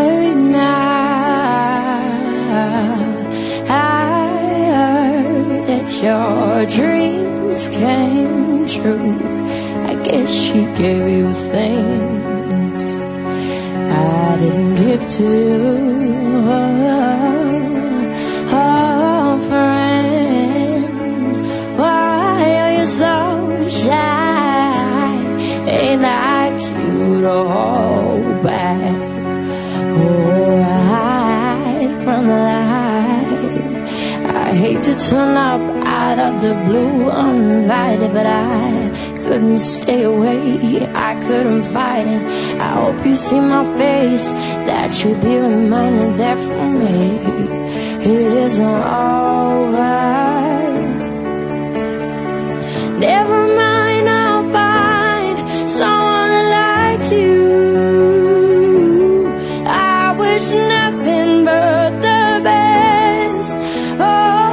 married now. I heard that your dreams came true. I guess she gave you things I didn't give to you. Oh, friend, why are you so shy? Ain't I cute to hold back? Oh, hide from the light. I hate to turn up out of the blue uninvited, but I couldn't stay away, I couldn't fight it. I hope you see my face, that you'll be reminded that for me it isn't over. Never mind, I'll find someone like you. I wish nothing but the best for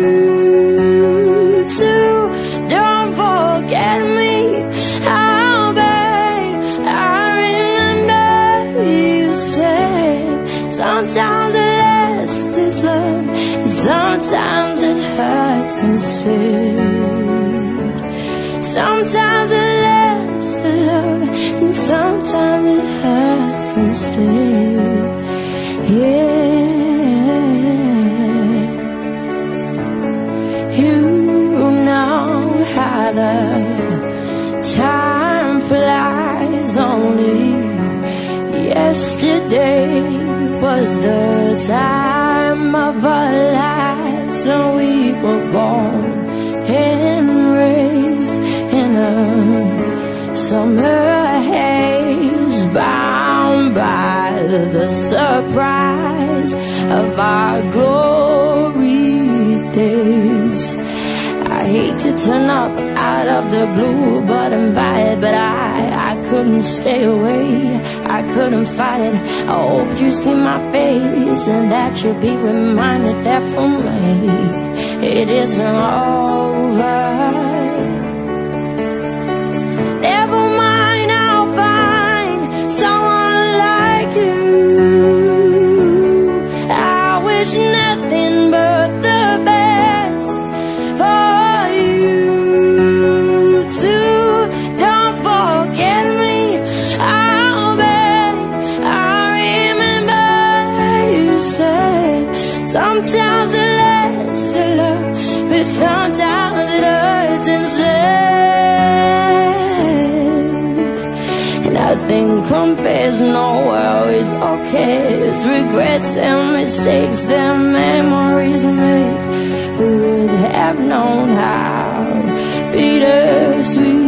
you too. Don't forget me, I'll beg. I remember you said sometimes the last is love, and sometimes it hurts instead. Sometimes it lasts to love, and sometimes it hurts instead. Yeah, you know how the time flies. Only yesterday was the time of our lives, and we were born and raised in a summer haze, bound by the surprise of our glory days. I hate to turn up out of the blue, but invited, but I couldn't stay away, I couldn't fight it. I hope you see my face, and that you'll be reminded that for me it isn't over. Never mind, I'll find someone like you. I wish nothing but the best for you too. Don't forget me, I'll beg. I remember you said sometimes it lasts to love, but sometimes it hurts instead. Nothing compares, nowhere is okay. It's regrets and mistakes that memories make. Who would have known how bittersweet